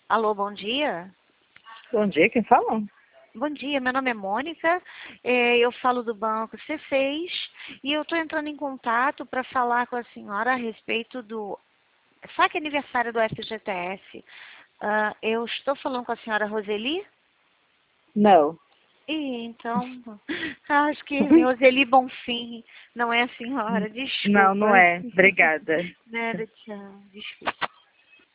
Alô, bom dia. Bom dia, quem fala? Bom dia, meu nome é Mônica, eu falo do banco C6 e eu estou entrando em contato para falar com a senhora a respeito do saque aniversário do FGTS. Eu estou falando com a senhora Roseli? Não. Então, acho que Roseli Bonfim não é a senhora, Não, desculpa. não é. Obrigada. Nada, tchau, desculpa.